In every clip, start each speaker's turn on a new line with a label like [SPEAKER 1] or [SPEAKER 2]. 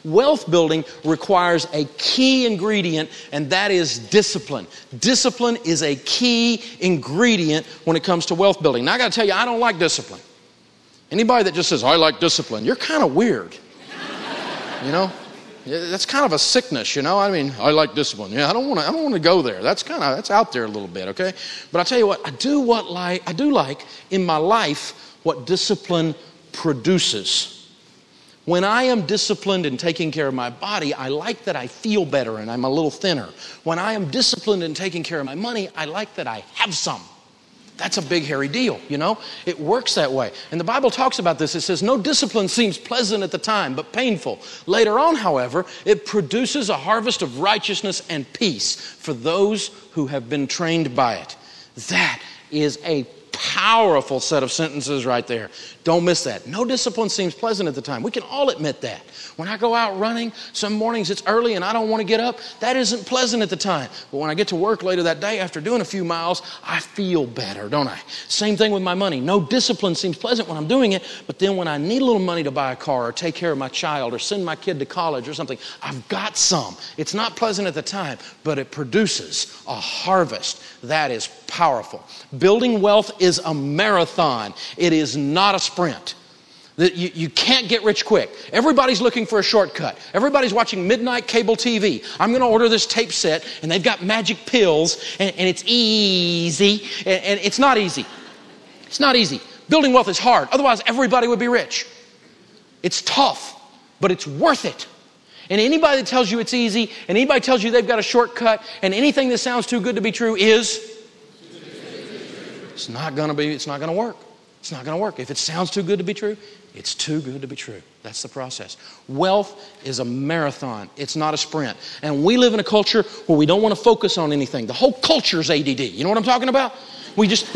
[SPEAKER 1] Wealth building requires a key ingredient, and that is discipline. Discipline is a key ingredient when it comes to wealth building. Now, I got to tell you, I don't like discipline. Anybody that just says, I like discipline, you're kind of weird. You know? That's kind of a sickness, you know. I mean, I like discipline. Yeah, I don't want to go there. That's out there a little bit, okay? But I tell you what, I do like in my life what discipline produces. When I am disciplined in taking care of my body, I like that I feel better and I'm a little thinner. When I am disciplined in taking care of my money, I like that I have some. That's a big, hairy deal, you know? It works that way. And the Bible talks about this. It says, no discipline seems pleasant at the time, but painful. Later on, however, it produces a harvest of righteousness and peace for those who have been trained by it. That is a powerful set of sentences right there. Don't miss that. No discipline seems pleasant at the time. We can all admit that. When I go out running, some mornings it's early and I don't want to get up. That isn't pleasant at the time. But when I get to work later that day after doing a few miles, I feel better, don't I? Same thing with my money. No discipline seems pleasant when I'm doing it, but then when I need a little money to buy a car or take care of my child or send my kid to college or something, I've got some. It's not pleasant at the time, but it produces a harvest. That is powerful. Building wealth is a marathon. It is not a sprint. You can't get rich quick. Everybody's looking for a shortcut. Everybody's watching midnight cable TV. I'm going to order this tape set, and they've got magic pills, and it's easy. And it's not easy. It's not easy. Building wealth is hard. Otherwise, everybody would be rich. It's tough, but it's worth it. And anybody that tells you it's easy, and anybody tells you they've got a shortcut, and anything that sounds too good to be true it's not going to work. It's not going to work. If it sounds too good to be true, it's too good to be true. That's the process. Wealth is a marathon. It's not a sprint. And we live in a culture where we don't want to focus on anything. The whole culture's ADD. You know what I'm talking about? We just,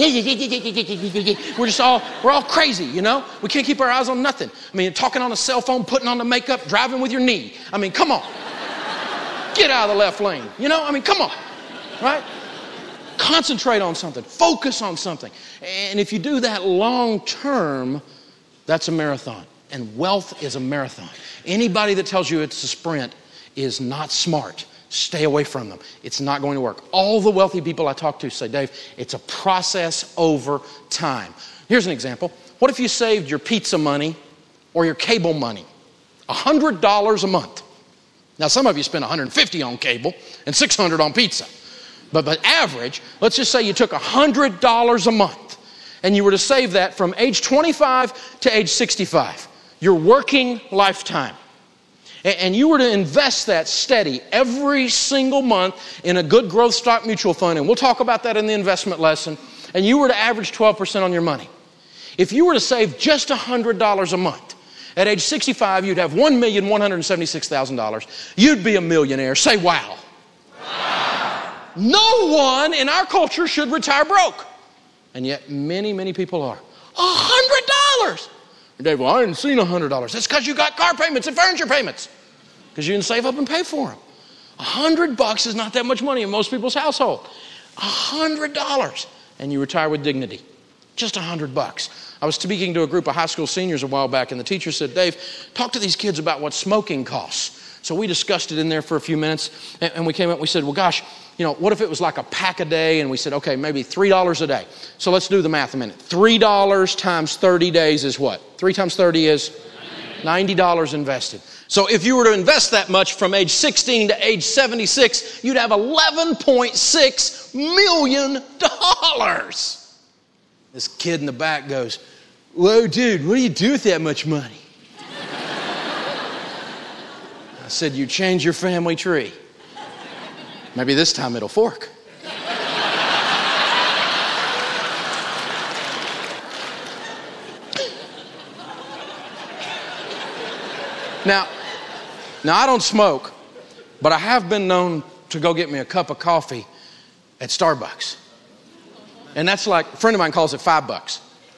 [SPEAKER 1] we're all crazy, you know? We can't keep our eyes on nothing. I mean, talking on a cell phone, putting on the makeup, driving with your knee. I mean, come on. Get out of the left lane. You know, I mean, come on. Right? Concentrate on something. Focus on something. And if you do that long term, that's a marathon. And wealth is a marathon. Anybody that tells you it's a sprint is not smart. Stay away from them. It's not going to work. All the wealthy people I talk to say, Dave, it's a process over time. Here's an example. What if you saved your pizza money or your cable money? $100 a month. Now, some of you spend $150 on cable and $600 on pizza. But average, let's just say you took $100 a month and you were to save that from age 25 to age 65, your working lifetime. And you were to invest that steady every single month in a good growth stock mutual fund, and we'll talk about that in the investment lesson, and you were to average 12% on your money. If you were to save just $100 a month, at age 65, you'd have $1,176,000. You'd be a millionaire. Say wow. No one in our culture should retire broke. And yet many, many people are. $100! Dave, well, I didn't see $100. That's because you got car payments and furniture payments. Because you didn't save up and pay for them. $100 is not that much money in most people's household. $100. And you retire with dignity. Just $100. I was speaking to a group of high school seniors a while back, and the teacher said, Dave, talk to these kids about what smoking costs. So we discussed it in there for a few minutes, and we came up and we said, well, gosh, you know, what if it was like a pack a day? And we said, okay, maybe $3 a day. So let's do the math a minute. $3 times 30 days is what? 3 times 30 is $90 invested. So if you were to invest that much from age 16 to age 76, you'd have $11.6 million. This kid in the back goes, whoa, dude, what do you do with that much money? I said, you change your family tree. Maybe this time it'll fork. Now, I don't smoke, but I have been known to go get me a cup of coffee at Starbucks. And that's like, a friend of mine calls it $5.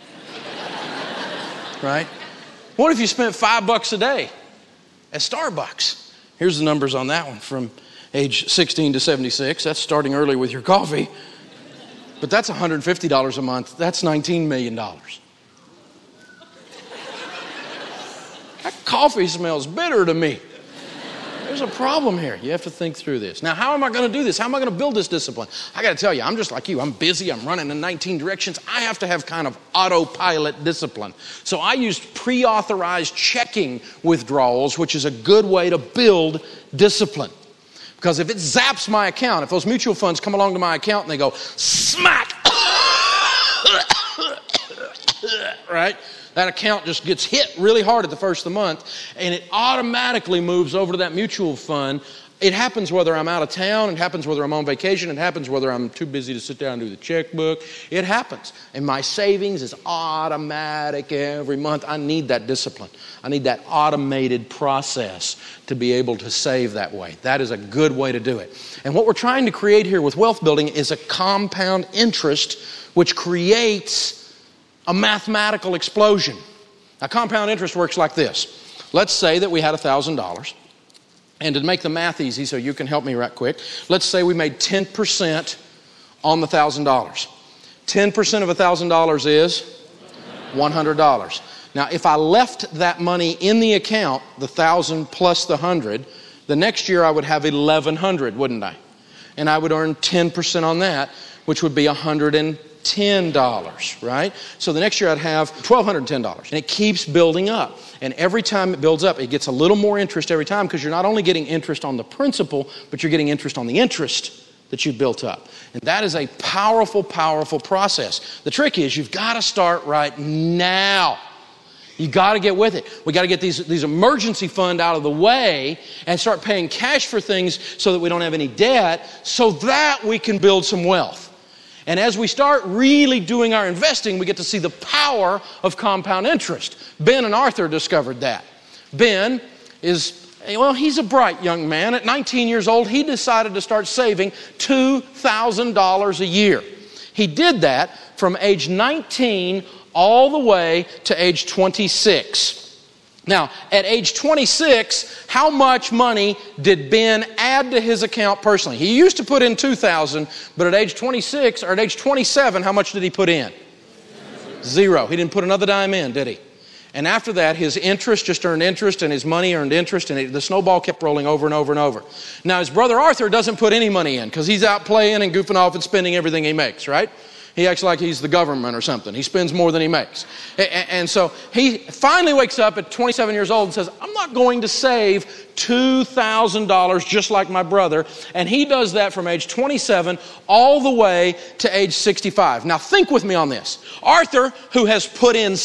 [SPEAKER 1] Right? What if you spent $5 a day at Starbucks? Here's the numbers on that one from age 16 to 76. That's starting early with your coffee. But that's $150 a month. That's $19 million. That coffee smells bitter to me. There's a problem here. You have to think through this. Now, how am I going to do this? How am I going to build this discipline? I got to tell you, I'm just like you. I'm busy. I'm running in 19 directions. I have to have kind of autopilot discipline. So I used pre-authorized checking withdrawals, which is a good way to build discipline. Because if it zaps my account, if those mutual funds come along to my account and they go, smack, right? That account just gets hit really hard at the first of the month, and it automatically moves over to that mutual fund. It happens whether I'm out of town. It happens whether I'm on vacation. It happens whether I'm too busy to sit down and do the checkbook. It happens. And my savings is automatic every month. I need that discipline. I need that automated process to be able to save that way. That is a good way to do it. And what we're trying to create here with wealth building is a compound interest which creates a mathematical explosion. Now, compound interest works like this. Let's say that we had $1,000. And to make the math easy, so you can help me right quick, let's say we made 10% on the $1,000. 10% of $1,000 is $100. Now, if I left that money in the account, the 1,000 plus the 100, the next year I would have 1,100, wouldn't I? And I would earn 10% on that, which would be $110, right? So the next year I'd have $1,210. And it keeps building up. And every time it builds up, it gets a little more interest every time, because you're not only getting interest on the principal, but you're getting interest on the interest that you've built up. And that is a powerful, powerful process. The trick is you've got to start right now. You got to get with it. We got to get these emergency fund out of the way and start paying cash for things so that we don't have any debt, so that we can build some wealth. And as we start really doing our investing, we get to see the power of compound interest. Ben and Arthur discovered that. Ben he's a bright young man. At 19 years old, he decided to start saving $2,000 a year. He did that from age 19 all the way to age 26. Now, at age 26, how much money did Ben add to his account personally? He used to put in $2,000, but at age 26 or at age 27, how much did he put in? Zero. He didn't put another dime in, did he? And after that, his interest just earned interest, and his money earned interest, and the snowball kept rolling over and over and over. Now, his brother Arthur doesn't put any money in because he's out playing and goofing off and spending everything he makes, right? He acts like he's the government or something. He spends more than he makes. And so he finally wakes up at 27 years old and says, I'm not going to save $2,000 just like my brother. And he does that from age 27 all the way to age 65. Now think with me on this. Arthur, who has put in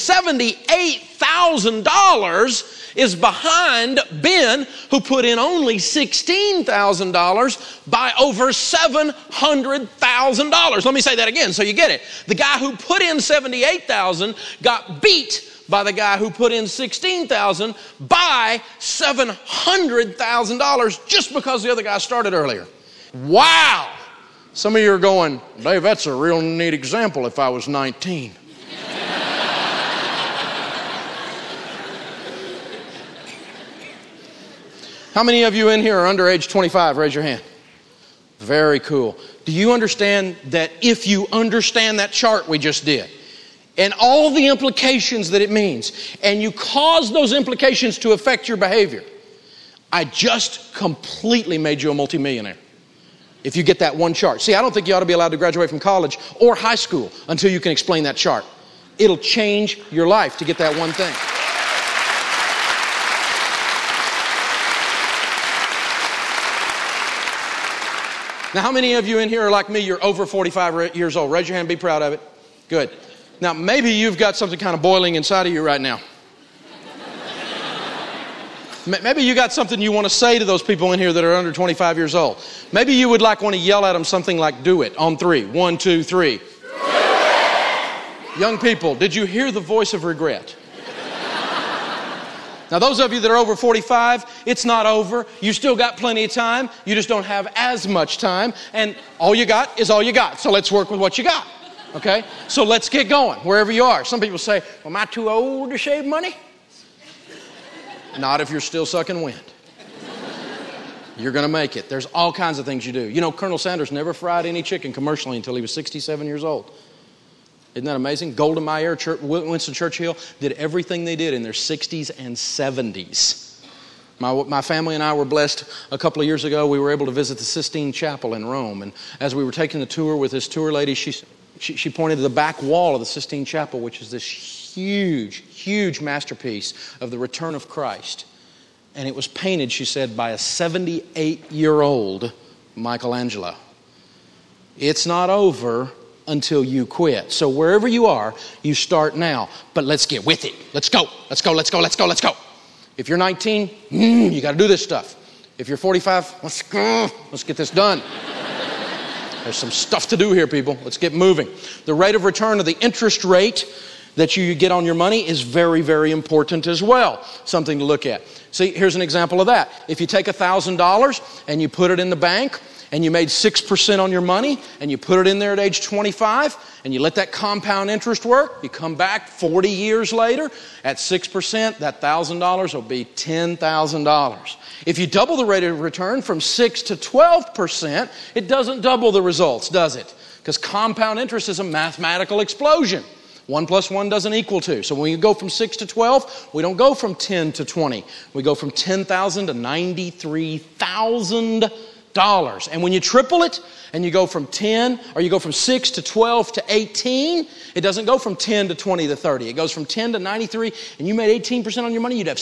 [SPEAKER 1] $78,000, is behind Ben, who put in only $16,000 by over $700,000. Let me say that again so you get it. The guy who put in $78,000 got beat by the guy who put in $16,000 by $700,000 just because the other guy started earlier. Wow! Some of you are going, Dave, that's a real neat example if I was 19. How many of you in here are under age 25? Raise your hand. Very cool. Do you understand that if you understand that chart we just did and all the implications that it means, and you cause those implications to affect your behavior, I just completely made you a multimillionaire if you get that one chart. See, I don't think you ought to be allowed to graduate from college or high school until you can explain that chart. It'll change your life to get that one thing. Now, how many of you in here are like me? You're over 45 years old. Raise your hand. Be proud of it. Good. Now, maybe you've got something kind of boiling inside of you right now. Maybe you got something you want to say to those people in here that are under 25 years old. Maybe you would want to yell at them something like, do it, on three. 1, 2, 3. Young people, did you hear the voice of regret? Now, those of you that are over 45, it's not over. You still got plenty of time. You just don't have as much time. And all you got is all you got. So let's work with what you got. Okay? So let's get going, wherever you are. Some people say, well, am I too old to save money? Not if you're still sucking wind. You're going to make it. There's all kinds of things you do. You know, Colonel Sanders never fried any chicken commercially until he was 67 years old. Isn't that amazing? Golda Meir, Winston Churchill did everything they did in their 60s and 70s. My family and I were blessed a couple of years ago. We were able to visit the Sistine Chapel in Rome. And as we were taking the tour with this tour lady, she pointed to the back wall of the Sistine Chapel, which is this huge, huge masterpiece of the return of Christ. And it was painted, she said, by a 78-year-old Michelangelo. It's not over until you quit. So wherever you are, you start now. But let's get with it. Let's go. Let's go. Let's go. Let's go. Let's go. If you're 19, you got to do this stuff. If you're 45, let's go. Let's get this done. There's some stuff to do here, people. Let's get moving. The rate of return of the interest rate that you get on your money is very, very important as well. Something to look at. See, here's an example of that. If you take $1,000 and you put it in the bank and you made 6% on your money and you put it in there at age 25 and you let that compound interest work, you come back 40 years later at 6%, that $1,000 will be $10,000. If you double the rate of return from 6 to 12%, it doesn't double the results, does it? Because compound interest is a mathematical explosion. 1 plus 1 doesn't equal 2. So when you go from 6 to 12, we don't go from 10 to 20. We go from $10,000 to $93,000. And when you triple it and you go from 10, or you go from 6 to 12 to 18, it doesn't go from 10 to 20 to 30. It goes from 10 to 93, and you made 18% on your money, you'd have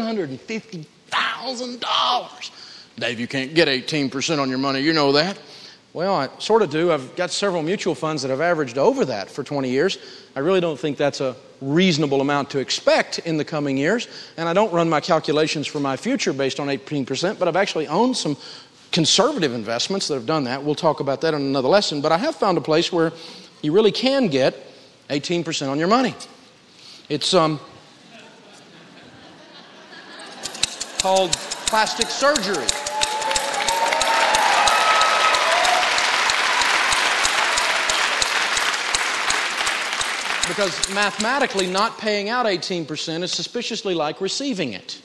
[SPEAKER 1] $750,000. Dave, you can't get 18% on your money. You know that. Well, I sort of do. I've got several mutual funds that have averaged over that for 20 years. I really don't think that's a reasonable amount to expect in the coming years. And I don't run my calculations for my future based on 18%, but I've actually owned some conservative investments that have done that. We'll talk about that in another lesson. But I have found a place where you really can get 18% on your money. It's called plastic surgery. Because mathematically, not paying out 18% is suspiciously like receiving it.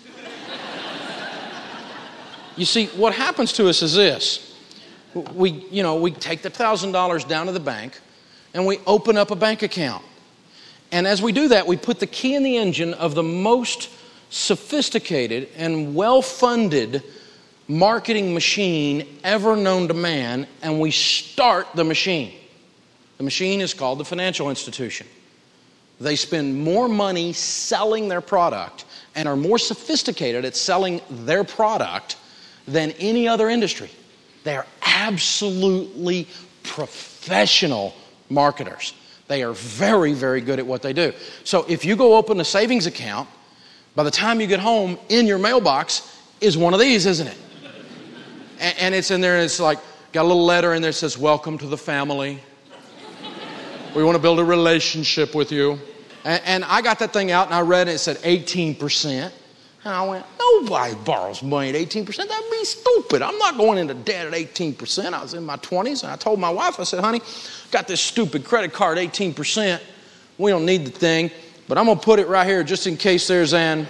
[SPEAKER 1] You see, what happens to us is this. We take the $1,000 down to the bank and we open up a bank account. And as we do that, we put the key in the engine of the most sophisticated and well-funded marketing machine ever known to man, and we start the machine. The machine is called the financial institution. They spend more money selling their product and are more sophisticated at selling their product than any other industry. They are absolutely professional marketers. They are very, very good at what they do. So if you go open a savings account, by the time you get home, in your mailbox is one of these, isn't it? And it's in there, and it's like, got a little letter in there that says, "Welcome to the family. We want to build a relationship with you." And I got that thing out and I read it. It said 18%. And I went, nobody borrows money at 18%. That'd be stupid. I'm not going into debt at 18%. I was in my 20s and I told my wife, I said, "Honey, got this stupid credit card, 18%. We don't need the thing, but I'm going to put it right here just in case there's an..."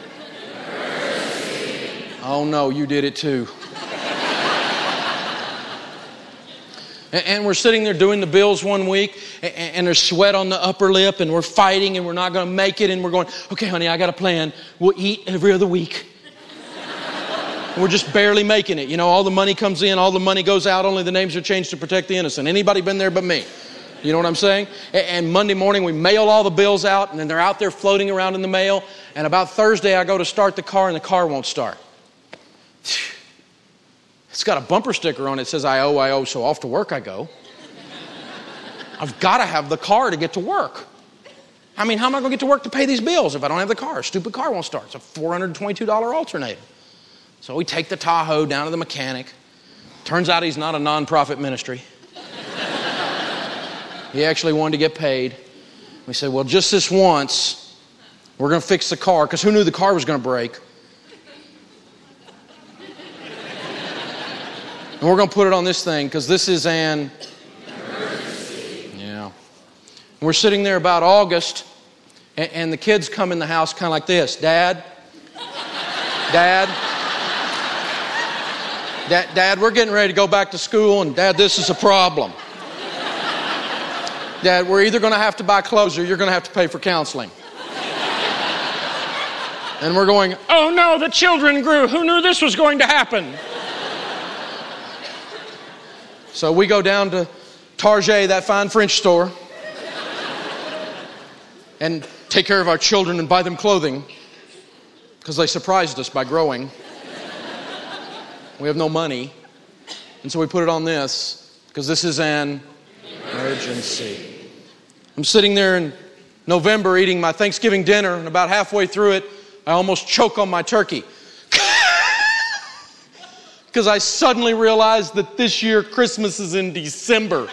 [SPEAKER 1] Oh no, you did it too. And we're sitting there doing the bills one week, and there's sweat on the upper lip, and we're fighting, and we're not going to make it, and we're going, "Okay, honey, I got a plan. We'll eat every other week." And we're just barely making it. You know, all the money comes in, all the money goes out, only the names are changed to protect the innocent. Anybody been there but me? You know what I'm saying? And Monday morning, we mail all the bills out, and then they're out there floating around in the mail, and about Thursday, I go to start the car, and the car won't start. It's got a bumper sticker on it that says, I owe, so off to work I go. I've got to have the car to get to work. I mean, how am I going to get to work to pay these bills if I don't have the car? A stupid car won't start. It's a $422 alternator. So we take the Tahoe down to the mechanic. Turns out he's not a nonprofit ministry. He actually wanted to get paid. We said, "Well, just this once, we're going to fix the car," because who knew the car was going to break? And we're going to put it on this thing because this is an emergency. Yeah. And we're sitting there about August, and the kids come in the house kind of like this. Dad, we're getting ready to go back to school, and Dad, this is a problem. Dad, we're either going to have to buy clothes or you're going to have to pay for counseling. And we're going, oh no, the children grew. Who knew this was going to happen? So we go down to Target, that fine French store, and take care of our children and buy them clothing because they surprised us by growing. We have no money. And so we put it on this because this is an emergency. I'm sitting there in November eating my Thanksgiving dinner, and about halfway through it, I almost choke on my turkey. Because I suddenly realized that this year Christmas is in December.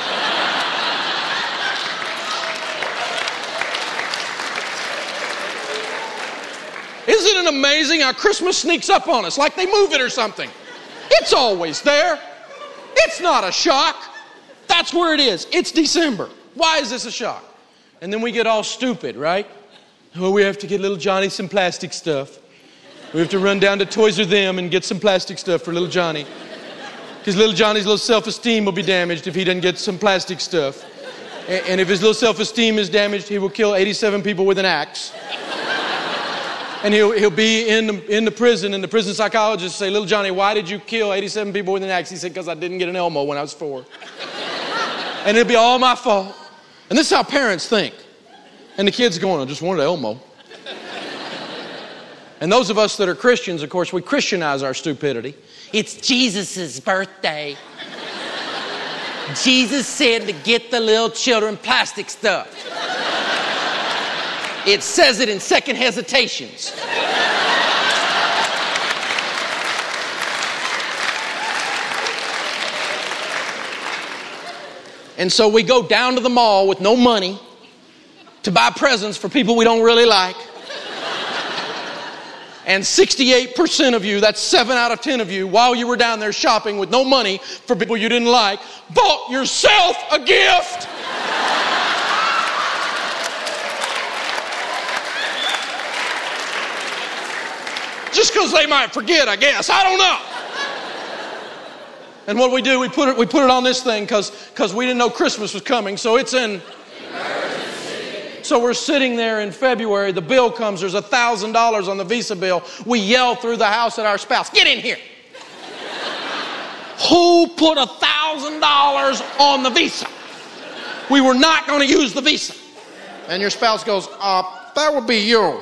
[SPEAKER 1] Isn't it amazing how Christmas sneaks up on us like they move it or something? It's always there. It's not a shock. That's where it is. It's December. Why is this a shock? And then we get all stupid, right? Oh, we have to get little Johnny some plastic stuff. We have to run down to Toys R Them and get some plastic stuff for little Johnny. Because little Johnny's little self-esteem will be damaged if he doesn't get some plastic stuff. And if his little self-esteem is damaged, he will kill 87 people with an axe. And he'll be in the prison, and the prison psychologist say, little Johnny, why did you kill 87 people with an axe? He said, because I didn't get an Elmo when I was 4. And it'll be all my fault. And this is how parents think. And the kid's going, I just wanted an Elmo. And those of us that are Christians, of course, we Christianize our stupidity. It's Jesus' birthday. Jesus said to get the little children plastic stuff. It says it in Second Hesitations. And so we go down to the mall with no money to buy presents for people we don't really like. And 68% of you, that's 7 out of 10 of you, while you were down there shopping with no money for people you didn't like, bought yourself a gift. Just because they might forget, I guess. I don't know. And what we do, we put it on this thing because we didn't know Christmas was coming, so it's in emergency. So we're sitting there in February, the bill comes, there's $1,000 on the Visa bill. We yell through the house at our spouse, get in here. Who put $1,000 on the Visa? We were not going to use the Visa. And your spouse goes, that would be you.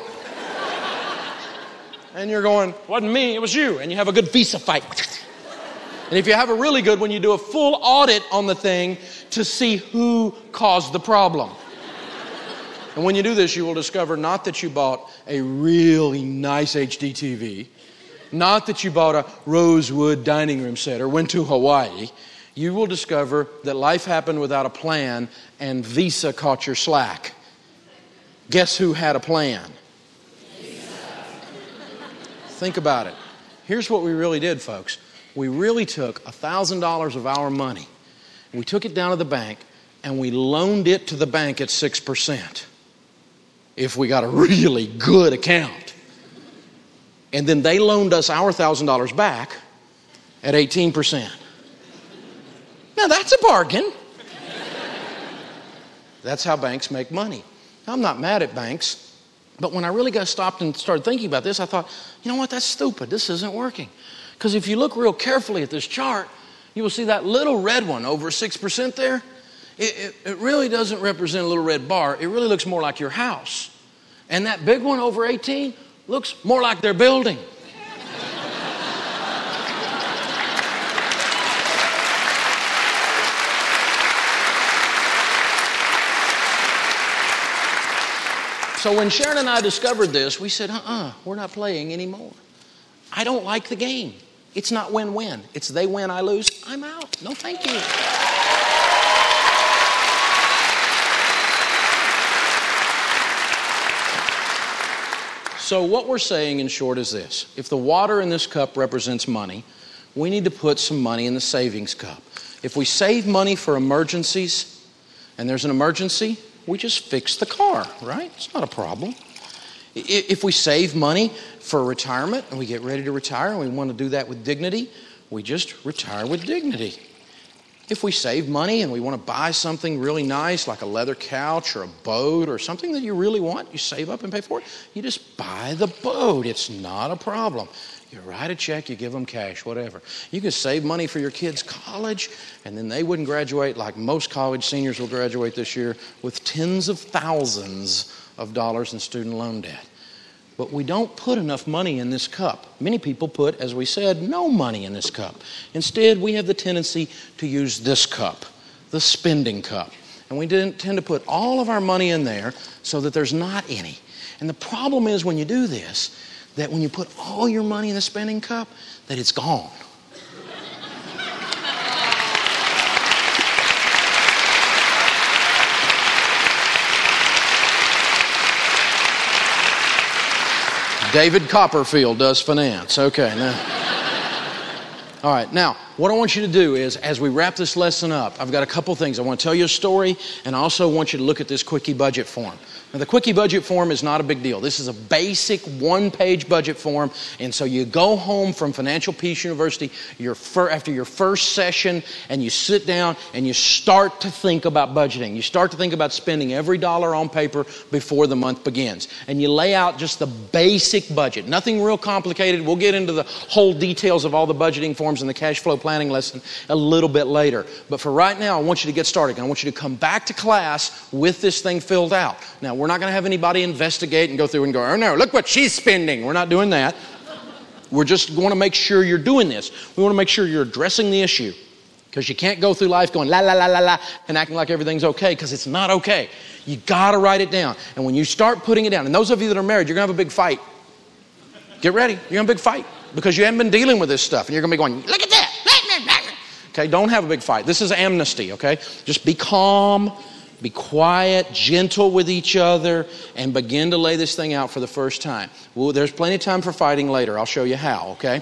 [SPEAKER 1] And you're going, wasn't me, it was you. And you have a good Visa fight. And if you have a really good one, you do a full audit on the thing to see who caused the problem. And when you do this, you will discover not that you bought a really nice HD TV, not that you bought a rosewood dining room set or went to Hawaii. You will discover that life happened without a plan and Visa caught your slack. Guess who had a plan? Think about it. Here's what we really did, folks. We really took $1,000 of our money, and we took it down to the bank, and we loaned it to the bank at 6%. If we got a really good account. And then they loaned us our $1,000 back at 18%. Now that's a bargain. That's how banks make money. Now, I'm not mad at banks. But when I really got stopped and started thinking about this, I thought, you know what, that's stupid. This isn't working. Because if you look real carefully at this chart, you will see that little red one over 6% there. It really doesn't represent a little red bar. It really looks more like your house. And that big one over 18 looks more like their building. So when Sharon and I discovered this, we said, we're not playing anymore. I don't like the game. It's not win-win. It's they win, I lose. I'm out. No, thank you. So what we're saying in short is this. If the water in this cup represents money, we need to put some money in the savings cup. If we save money for emergencies, and there's an emergency, we just fix the car, right? It's not a problem. If we save money for retirement and we get ready to retire and we want to do that with dignity, we just retire with dignity. If we save money and we want to buy something really nice, like a leather couch or a boat or something that you really want, you save up and pay for it, you just buy the boat. It's not a problem. You write a check, you give them cash, whatever. You can save money for your kids' college, and then they wouldn't graduate like most college seniors will graduate this year with tens of thousands of dollars in student loan debt. But we don't put enough money in this cup. Many people put, as we said, no money in this cup. Instead, we have the tendency to use this cup, the spending cup. And we tend to put all of our money in there so that there's not any. And the problem is when you do this, that when you put all your money in the spending cup, that it's gone. David Copperfield does finance. Okay, now. All right, now, what I want you to do is, as we wrap this lesson up, I've got a couple things. I want to tell you a story, and I also want you to look at this Quickie budget form. Now, the Quickie budget form is not a big deal. This is a basic one-page budget form, and so you go home from Financial Peace University after your first session, and you sit down and you start to think about budgeting. You start to think about spending every dollar on paper before the month begins. And you lay out just the basic budget. Nothing real complicated. We'll get into the whole details of all the budgeting forms in the cash flow planning lesson a little bit later. But for right now, I want you to get started. I want you to come back to class with this thing filled out. Now, we're not going to have anybody investigate and go through and go, oh no, look what she's spending. We're not doing that. We're just going to make sure you're doing this. We want to make sure you're addressing the issue. Because you can't go through life going la, la, la, la, la, and acting like everything's okay, because it's not okay. You got to write it down. And when you start putting it down, and those of you that are married, you're going to have a big fight. Get ready. You're going to have a big fight. Because you haven't been dealing with this stuff. And you're going to be going, look at that. Okay, don't have a big fight. This is amnesty, okay? Just be calm, be quiet, gentle with each other, and begin to lay this thing out for the first time. Well, there's plenty of time for fighting later. I'll show you how, okay?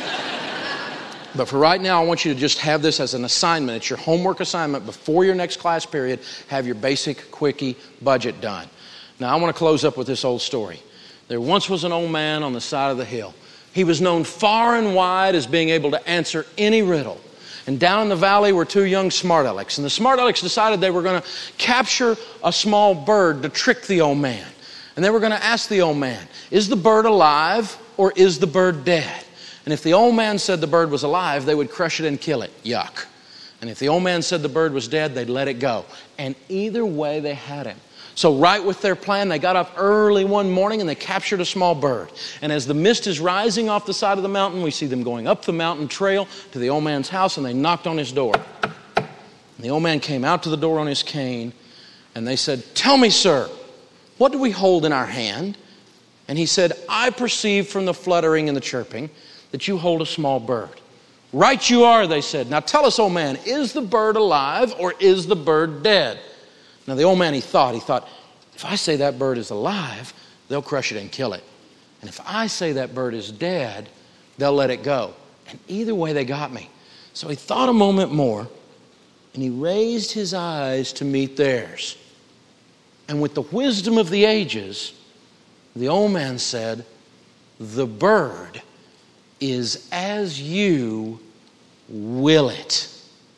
[SPEAKER 1] But for right now, I want you to just have this as an assignment. It's your homework assignment. Before your next class period, have your basic Quickie budget done. Now, I want to close up with this old story. There once was an old man on the side of the hill. He was known far and wide as being able to answer any riddle. And down in the valley were two young smart alecks. And the smart alecks decided they were going to capture a small bird to trick the old man. And they were going to ask the old man, is the bird alive or is the bird dead? And if the old man said the bird was alive, they would crush it and kill it. Yuck. And if the old man said the bird was dead, they'd let it go. And either way, they had him. So right with their plan, they got up early one morning and they captured a small bird. And as the mist is rising off the side of the mountain, we see them going up the mountain trail to the old man's house, and they knocked on his door. And the old man came out to the door on his cane, and they said, tell me, sir, what do we hold in our hand? And he said, I perceive from the fluttering and the chirping that you hold a small bird. Right you are, they said. Now tell us, old man, is the bird alive or is the bird dead? Now, the old man, he thought, if I say that bird is alive, they'll crush it and kill it. And if I say that bird is dead, they'll let it go. And either way, they got me. So he thought a moment more, and he raised his eyes to meet theirs. And with the wisdom of the ages, the old man said, the bird is as you will it.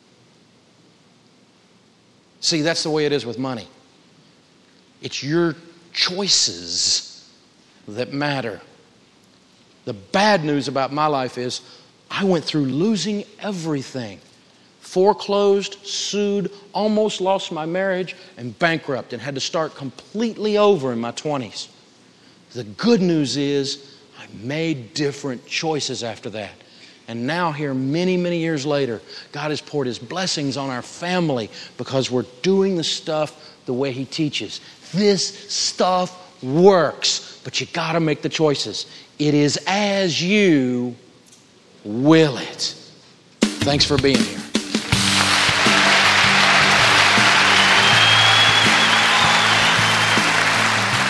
[SPEAKER 1] See, that's the way it is with money. It's your choices that matter. The bad news about my life is I went through losing everything. Foreclosed, sued, almost lost my marriage, and bankrupt, and had to start completely over in my 20s. The good news is I made different choices after that. And now here, many, many years later, God has poured His blessings on our family because we're doing the stuff the way He teaches. This stuff works, but you got to make the choices. It is as you will it. Thanks for being here.